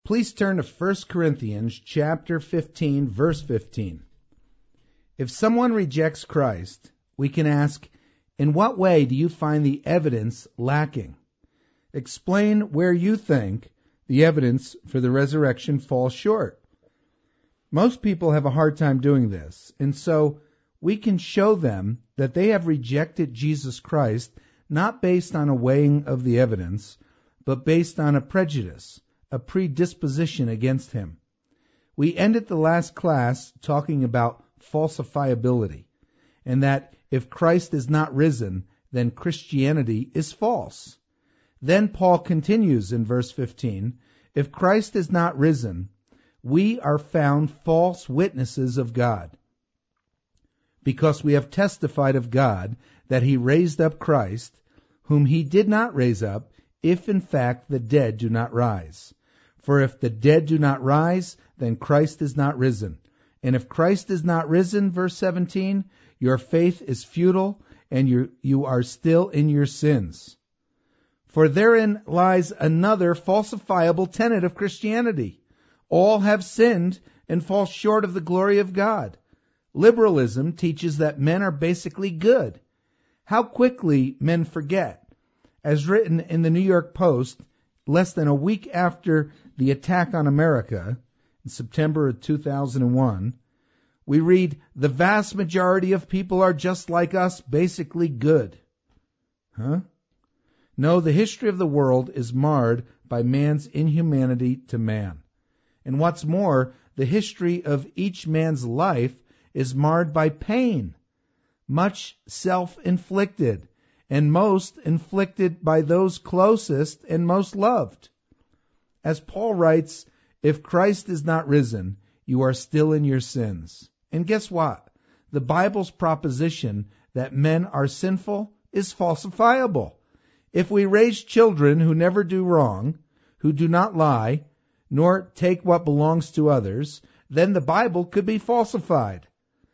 Please turn to 1 Corinthians chapter 15, verse 15. If someone rejects Christ, we can ask, in what way do you find the evidence lacking? Explain where you think the evidence for the resurrection falls short. Most people have a hard time doing this, and so we can show them that they have rejected Jesus Christ not based on a weighing of the evidence, but based on a prejudice, a predisposition against him. We ended the last class talking about falsifiability, and that if Christ is not risen, then Christianity is false. Then Paul continues in verse 15, if Christ is not risen, we are found false witnesses of God, because we have testified of God that he raised up Christ, whom he did not raise up, if in fact the dead do not rise. For if the dead do not rise, then Christ is not risen. And if Christ is not risen, verse 17, your faith is futile, and you are still in your sins. For therein lies another falsifiable tenet of Christianity. All have sinned and fall short of the glory of God. Liberalism teaches that men are basically good. How quickly men forget. As written in the New York Post, less than a week after the attack on America, in September of 2001, we read, the vast majority of people are just like us, basically good. Huh? No, the history of the world is marred by man's inhumanity to man. And what's more, the history of each man's life is marred by pain, much self-inflicted, and most inflicted by those closest and most loved. As Paul writes, if Christ is not risen, you are still in your sins. And guess what? The Bible's proposition that men are sinful is falsifiable. If we raise children who never do wrong, who do not lie, nor take what belongs to others, then the Bible could be falsified.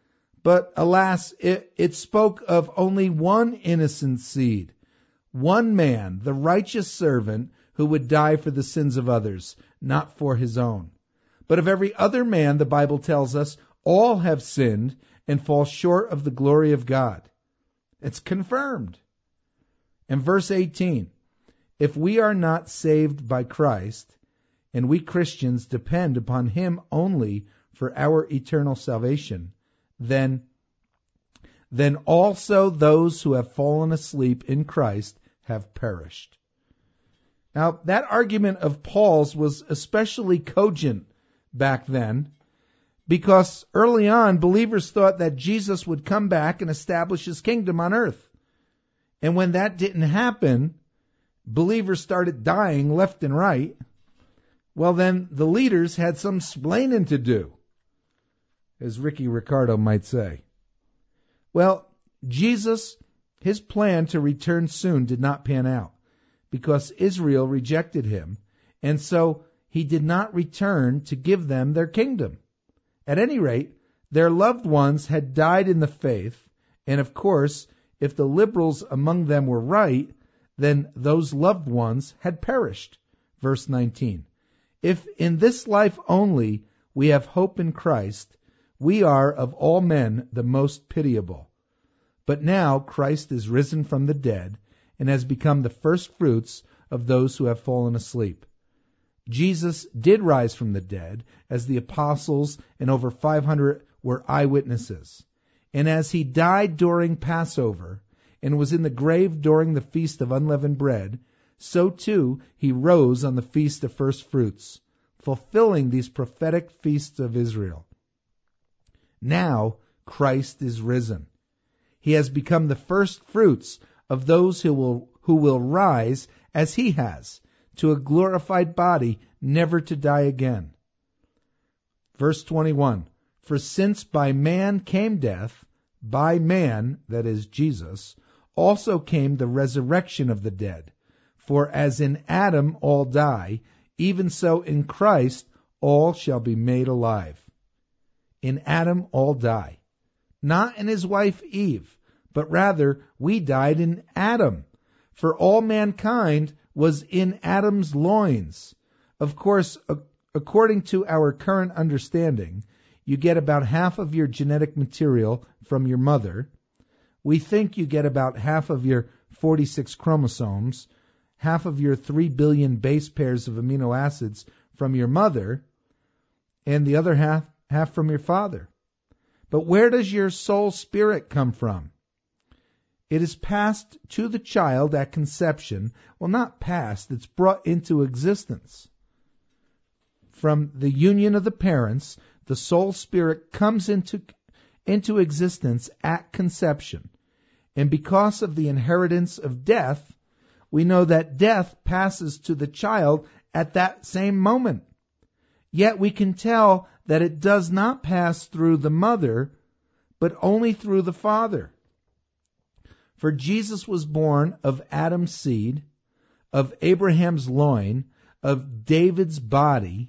But alas, it spoke of only one innocent seed, one man, the righteous servant, who would die for the sins of others, not for his own. But of every other man, the Bible tells us, all have sinned and fall short of the glory of God. It's confirmed. And verse 18, if we are not saved by Christ, and we Christians depend upon him only for our eternal salvation, then also those who have fallen asleep in Christ have perished. Now, that argument of Paul's was especially cogent back then, because early on, believers thought that Jesus would come back and establish his kingdom on earth. And when that didn't happen, believers started dying left and right. Well, then the leaders had some splaining to do, as Ricky Ricardo might say. Well, Jesus, his plan to return soon did not pan out, because Israel rejected him, and so he did not return to give them their kingdom. At any rate, their loved ones had died in the faith, and of course, if the liberals among them were right, then those loved ones had perished. Verse 19. If in this life only we have hope in Christ, we are of all men the most pitiable. But now Christ is risen from the dead and has become the first fruits of those who have fallen asleep. Jesus did rise from the dead, as the apostles and over 500 were eyewitnesses. And as he died during Passover and was in the grave during the Feast of Unleavened Bread, so too he rose on the Feast of First Fruits, fulfilling these prophetic feasts of Israel. Now Christ is risen. He has become the first fruits of those who will rise as he has, to a glorified body, never to die again. Verse 21, for since by man came death, by man, that is Jesus, also came the resurrection of the dead. For as in Adam all die, even so in Christ all shall be made alive. In Adam all die. Not in his wife Eve, but rather we died in Adam. For all mankind was in Adam's loins. Of course, according to our current understanding, you get about half of your genetic material from your mother. We think you get about half of your 46 chromosomes, half of your 3 billion base pairs of amino acids from your mother, and the other half from your father. But where does your soul spirit come from? It is passed to the child at conception. Well, not passed, it's brought into existence. From the union of the parents, the soul spirit comes into existence at conception. And because of the inheritance of death, we know that death passes to the child at that same moment. Yet we can tell that it does not pass through the mother, but only through the father. For Jesus was born of Adam's seed, of Abraham's loin, of David's body.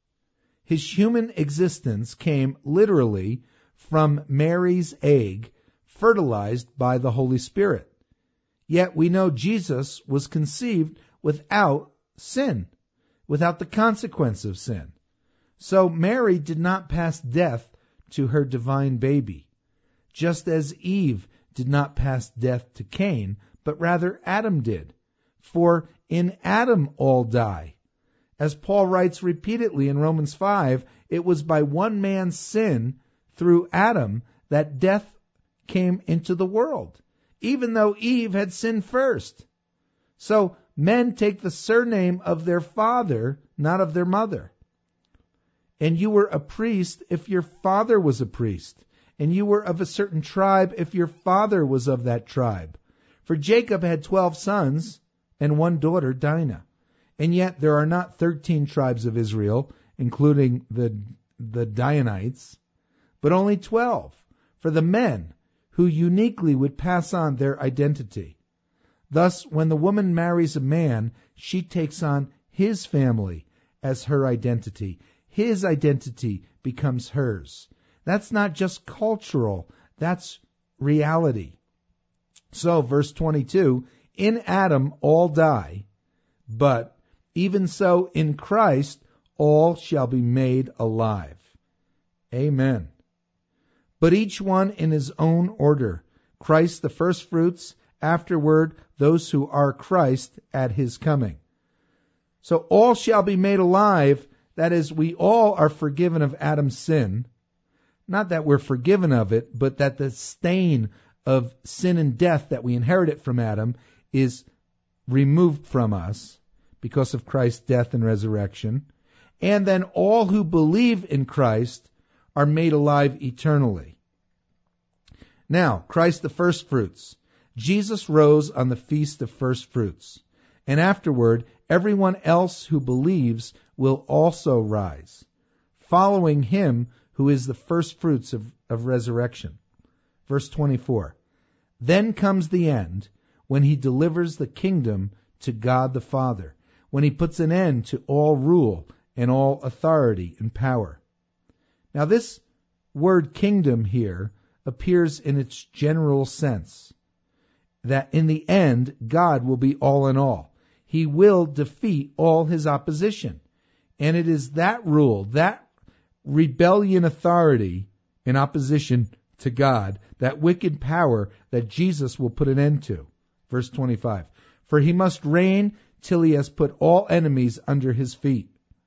His human existence came literally from Mary's egg, fertilized by the Holy Spirit. Yet we know Jesus was conceived without sin, without the consequence of sin. So Mary did not pass death to her divine baby, just as Eve did not pass death to Cain, but rather Adam did. For in Adam all die. As Paul writes repeatedly in Romans 5, it was by one man's sin through Adam that death came into the world, even though Eve had sinned first. So men take the surname of their father, not of their mother. And you were a priest if your father was a priest, and you were of a certain tribe if your father was of that tribe. For Jacob had 12 sons and one daughter, Dinah. And yet there are not 13 tribes of Israel, including the Danites, but only 12 for the men who uniquely would pass on their identity. Thus, when the woman marries a man, she takes on his family as her identity. His identity becomes hers. That's not just cultural, that's reality. So, verse 22, in Adam all die, but even so in Christ all shall be made alive. Amen. But each one in his own order. Christ the firstfruits, afterward those who are Christ at his coming. So all shall be made alive, that is, we all are forgiven of Adam's sin. Not that we're forgiven of it, but that the stain of sin and death that we inherited from Adam is removed from us because of Christ's death and resurrection. And then all who believe in Christ are made alive eternally. Now, Christ the firstfruits. Jesus rose on the feast of firstfruits. And afterward, everyone else who believes will also rise, following him who is the firstfruits of resurrection. Verse 24. Then comes the end, when he delivers the kingdom to God the Father, when he puts an end to all rule and all authority and power. Now this word kingdom here appears in its general sense, that in the end God will be all in all. He will defeat all his opposition. And it is that rule, that rebellion authority in opposition to God, that wicked power that Jesus will put an end to. Verse 25. For he must reign till he has put all enemies under his feet.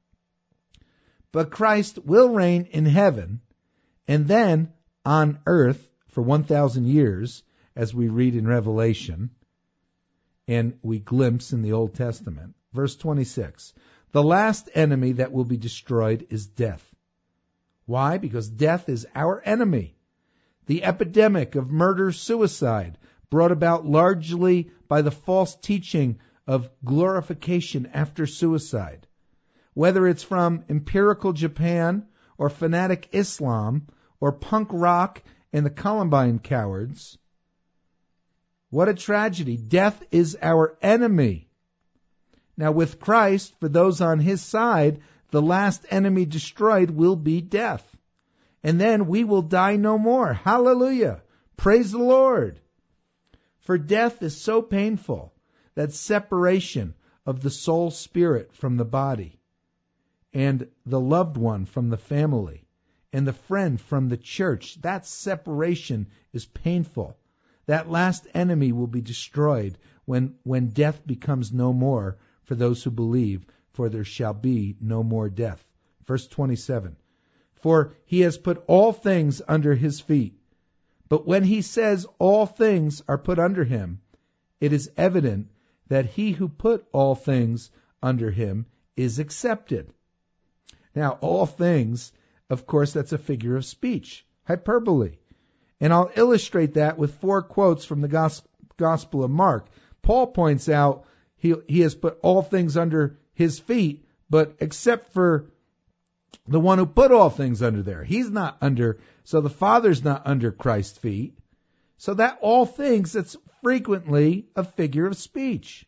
But Christ will reign in heaven, and then on earth for 1,000 years, as we read in Revelation, and we glimpse in the Old Testament. Verse 26. The last enemy that will be destroyed is death. Why? Because death is our enemy. The epidemic of murder-suicide, brought about largely by the false teaching of glorification after suicide. Whether it's from empirical Japan or fanatic Islam or punk rock and the Columbine cowards. What a tragedy. Death is our enemy. Now with Christ, for those on his side, the last enemy destroyed will be death. And then we will die no more. Hallelujah. Praise the Lord. For death is so painful, that separation of the soul spirit from the body. and the loved one from the family, and the friend from the church. That separation is painful. That last enemy will be destroyed when death becomes no more for those who believe, for there shall be no more death. Verse 27. For he has put all things under his feet. But when he says all things are put under him, it is evident that he who put all things under him is accepted. Now, all things, of course, that's a figure of speech, hyperbole. And I'll illustrate that with 4 quotes from the Gospel of Mark. Paul points out he has put all things under his feet, but except for the one who put all things under there. He's not under, so the Father's not under Christ's feet. So that all things, that's frequently a figure of speech.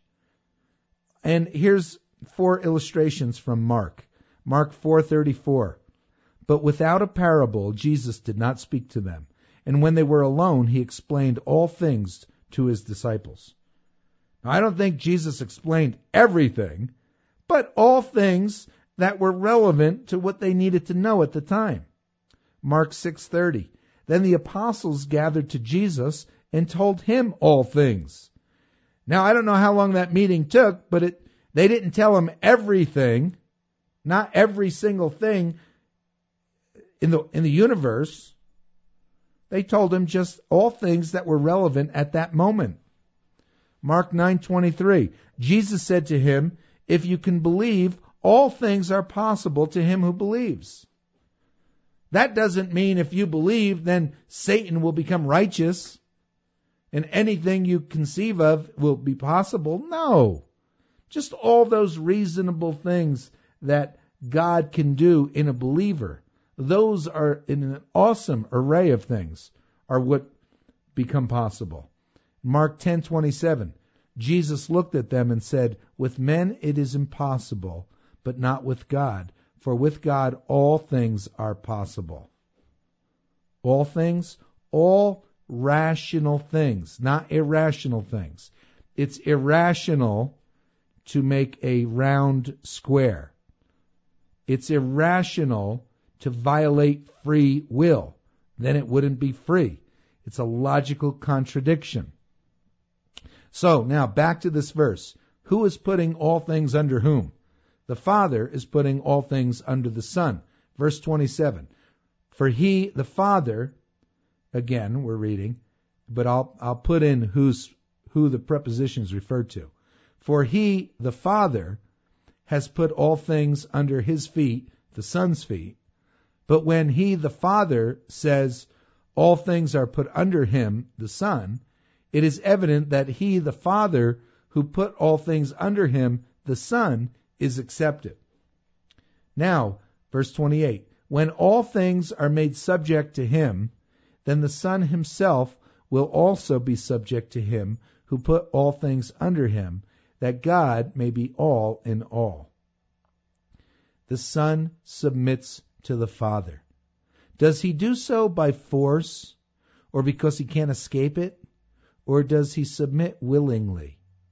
And here's 4 illustrations from Mark. Mark 4:34. But without a parable, Jesus did not speak to them. And when they were alone, he explained all things to his disciples. Now, I don't think Jesus explained everything, but all things that were relevant to what they needed to know at the time. Mark 6:30. Then the apostles gathered to Jesus and told him all things. Now, I don't know how long that meeting took, but they didn't tell him everything, not every single thing in the universe. They told him just all things that were relevant at that moment. Mark 9:23. Jesus said to him, if you can believe, all things are possible to him who believes. That doesn't mean if you believe, then Satan will become righteous and anything you conceive of will be possible. No. Just all those reasonable things that God can do in a believer. Those are in an awesome array of things are what become possible. Mark 10:27. Jesus looked at them and said, with men it is impossible, but not with God. For with God all things are possible. All things, all rational things, not irrational things. It's irrational to make a round square. It's irrational to violate free will. Then it wouldn't be free. It's a logical contradiction. So now back to this verse. Who is putting all things under whom? The Father is putting all things under the Son. Verse 27. For he, the Father, again we're reading, but I'll put in who the preposition is referred to. For he, the Father, has put all things under his feet, the Son's feet. But when he, the Father, says all things are put under him, the Son, it is evident that he, the Father, who put all things under him, the Son, is accepted. Now, verse 28, when all things are made subject to him, then the Son himself will also be subject to him who put all things under him, that God may be all in all. The Son submits to the Father. Does he do so by force, or because he can't escape it, or does he submit willingly?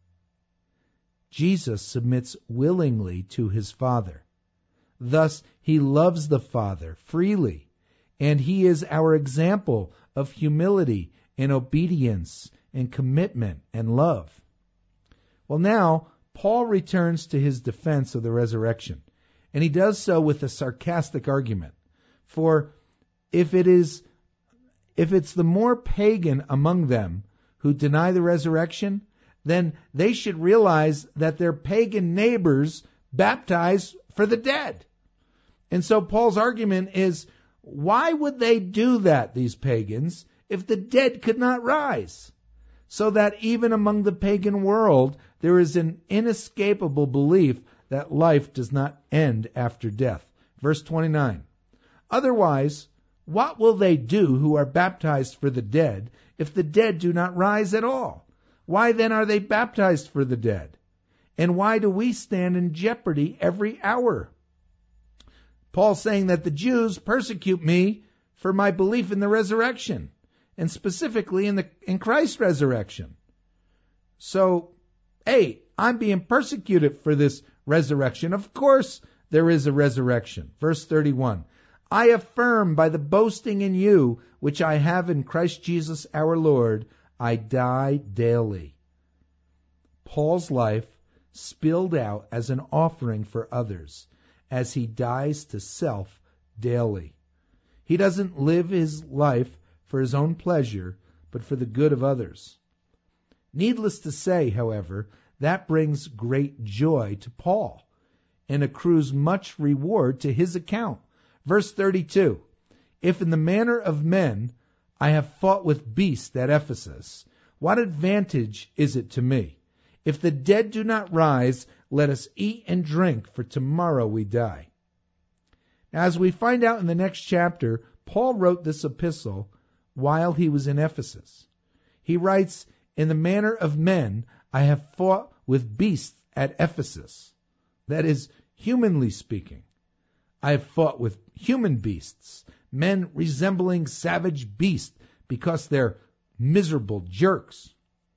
Jesus submits willingly to his Father. Thus, he loves the Father freely, and he is our example of humility and obedience and commitment and love. Well, now, Paul returns to his defense of the resurrection, and he does so with a sarcastic argument. For if it's the more pagan among them who deny the resurrection, then they should realize that their pagan neighbors baptize for the dead. And so Paul's argument is, why would they do that, these pagans, if the dead could not rise? So that even among the pagan world, there is an inescapable belief that life does not end after death. Verse 29. Otherwise, what will they do who are baptized for the dead if the dead do not rise at all? Why then are they baptized for the dead? And why do we stand in jeopardy every hour? Paul's saying that the Jews persecute me for my belief in the resurrection, and specifically in Christ's resurrection. So, hey, I'm being persecuted for this resurrection. Of course, there is a resurrection. Verse 31, I affirm by the boasting in you, which I have in Christ Jesus our Lord, I die daily. Paul's life spilled out as an offering for others, as he dies to self daily. He doesn't live his life for his own pleasure, but for the good of others. Needless to say, however, that brings great joy to Paul and accrues much reward to his account. Verse 32, if in the manner of men I have fought with beasts at Ephesus, what advantage is it to me? If the dead do not rise, let us eat and drink, for tomorrow we die. Now, as we find out in the next chapter, Paul wrote this epistle while he was in Ephesus. He writes, in the manner of men, I have fought with beasts at Ephesus. That is, humanly speaking. I have fought with human beasts, men resembling savage beasts because they're miserable jerks.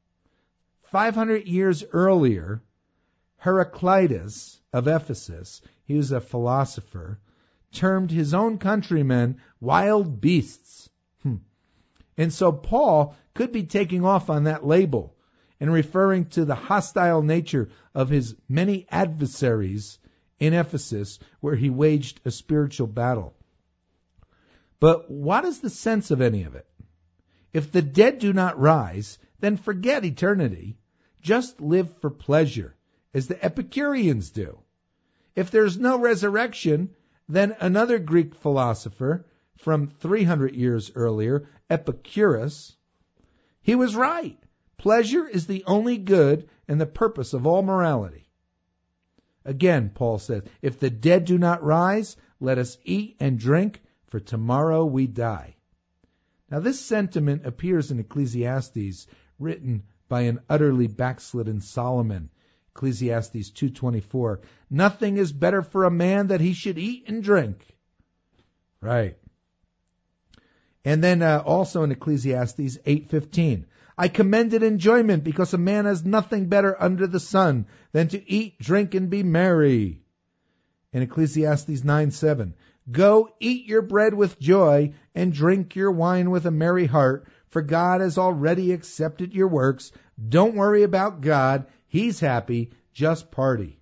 500 years earlier, Heraclitus of Ephesus, he was a philosopher, termed his own countrymen wild beasts. And so Paul could be taking off on that label and referring to the hostile nature of his many adversaries in Ephesus, where he waged a spiritual battle. But what is the sense of any of it? If the dead do not rise, then forget eternity. Just live for pleasure, as the Epicureans do. If there's no resurrection, then another Greek philosopher from 300 years earlier, Epicurus, he was right. Pleasure is the only good and the purpose of all morality. Again, Paul says, if the dead do not rise, let us eat and drink, for tomorrow we die. Now this sentiment appears in Ecclesiastes, written by an utterly backslidden Solomon. Ecclesiastes 2:24. Nothing is better for a man that he should eat and drink. Right. And then also in Ecclesiastes 8:15. I commended enjoyment because a man has nothing better under the sun than to eat, drink, and be merry. In Ecclesiastes 9:7. Go eat your bread with joy and drink your wine with a merry heart, for God has already accepted your works. Don't worry about God. He's happy. Just party.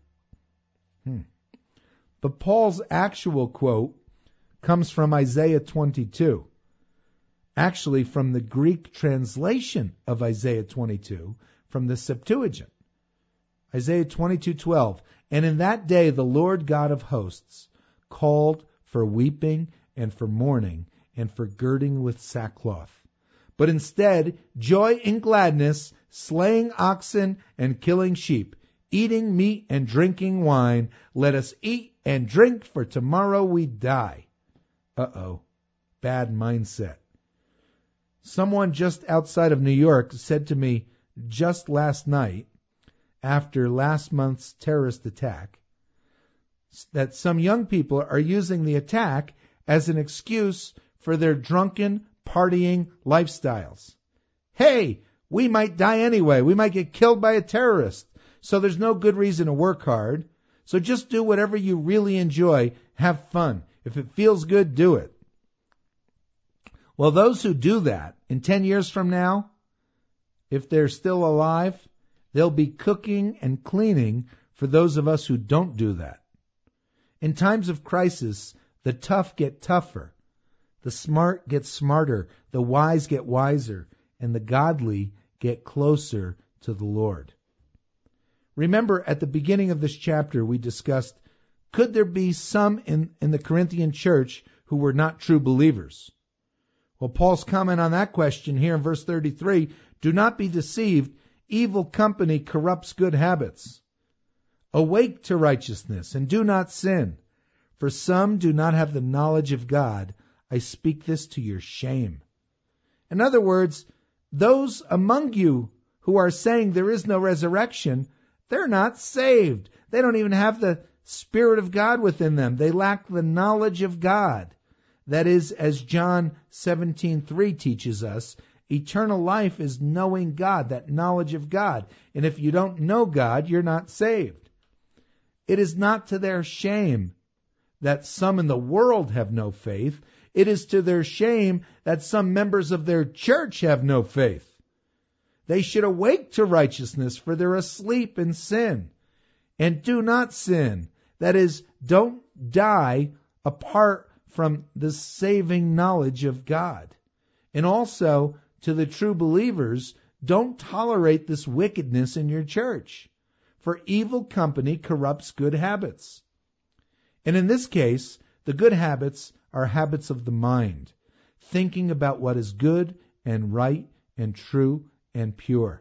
But Paul's actual quote comes from Isaiah 22. Actually, from the Greek translation of Isaiah 22 from the Septuagint. Isaiah 22:12. And in that day the Lord God of hosts called for weeping and for mourning and for girding with sackcloth. But instead, joy and gladness, slaying oxen and killing sheep, eating meat and drinking wine. Let us eat and drink, for tomorrow we die. Bad mindset. Someone just outside of New York said to me just last night, after last month's terrorist attack, that some young people are using the attack as an excuse for their drunken, partying lifestyles. Hey, we might die anyway. We might get killed by a terrorist. So there's no good reason to work hard. So just do whatever you really enjoy. Have fun. If it feels good, do it. Well, those who do that, in 10 years from now, if they're still alive, they'll be cooking and cleaning for those of us who don't do that. In times of crisis, the tough get tougher, the smart get smarter, the wise get wiser, and the godly get closer to the Lord. Remember, at the beginning of this chapter, we discussed, could there be some in the Corinthian church who were not true believers? Well, Paul's comment on that question here in verse 33, do not be deceived, evil company corrupts good habits. Awake to righteousness and do not sin, for some do not have the knowledge of God. I speak this to your shame. In other words, those among you who are saying there is no resurrection, they're not saved. They don't even have the Spirit of God within them. They lack the knowledge of God. That is, as John 17:3 teaches us, eternal life is knowing God, that knowledge of God. And if you don't know God, you're not saved. It is not to their shame that some in the world have no faith. It is to their shame that some members of their church have no faith. They should awake to righteousness, for they're asleep in sin. And do not sin. That is, don't die apart from the saving knowledge of God. And also, to the true believers, don't tolerate this wickedness in your church, for evil company corrupts good habits. And in this case, the good habits are habits of the mind, thinking about what is good and right and true and pure.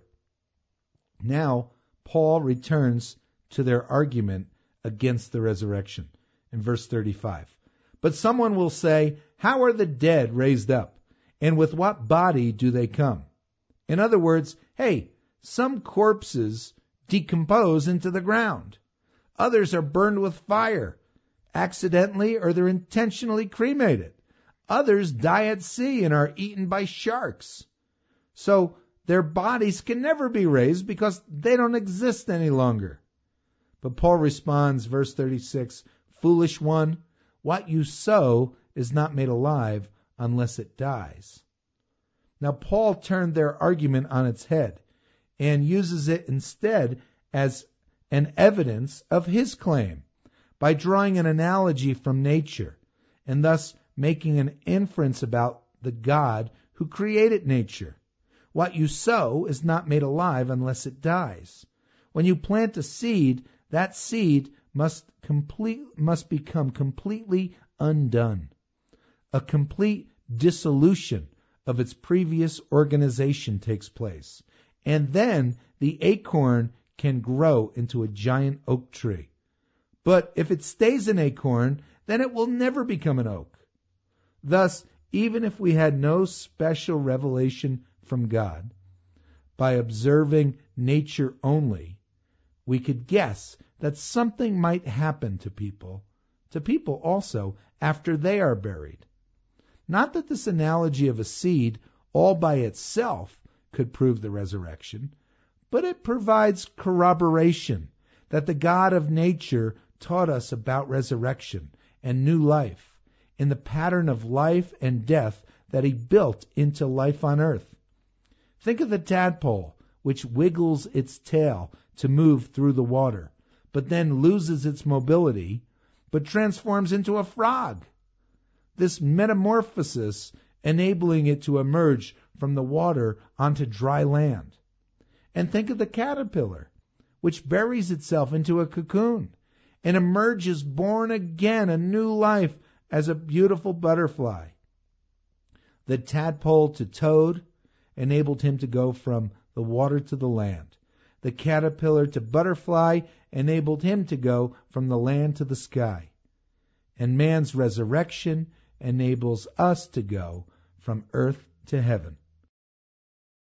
Now, Paul returns to their argument against the resurrection in verse 35. But someone will say, how are the dead raised up? And with what body do they come? In other words, hey, some corpses decompose into the ground. Others are burned with fire, accidentally, or they're intentionally cremated. Others die at sea and are eaten by sharks. So their bodies can never be raised because they don't exist any longer. But Paul responds, verse 36, foolish one, what you sow is not made alive unless it dies. Now Paul turned their argument on its head and uses it instead as an evidence of his claim by drawing an analogy from nature and thus making an inference about the God who created nature. What you sow is not made alive unless it dies. When you plant a seed, that seed must become completely undone. A complete dissolution of its previous organization takes place. And then the acorn can grow into a giant oak tree. But if it stays an acorn, then it will never become an oak. Thus, even if we had no special revelation from God, by observing nature only, we could guess that something might happen to people also after they are buried. Not that this analogy of a seed all by itself could prove the resurrection, but it provides corroboration that the God of nature taught us about resurrection and new life in the pattern of life and death that he built into life on earth. Think of the tadpole, which wiggles its tail to move through the water, but then loses its mobility, but transforms into a frog. This metamorphosis enabling it to emerge from the water onto dry land. And think of the caterpillar, which buries itself into a cocoon and emerges born again, a new life as a beautiful butterfly. The tadpole to toad enabled him to go from the water to the land. The caterpillar to butterfly enabled him to go from the land to the sky. And man's resurrection enables us to go from earth to heaven.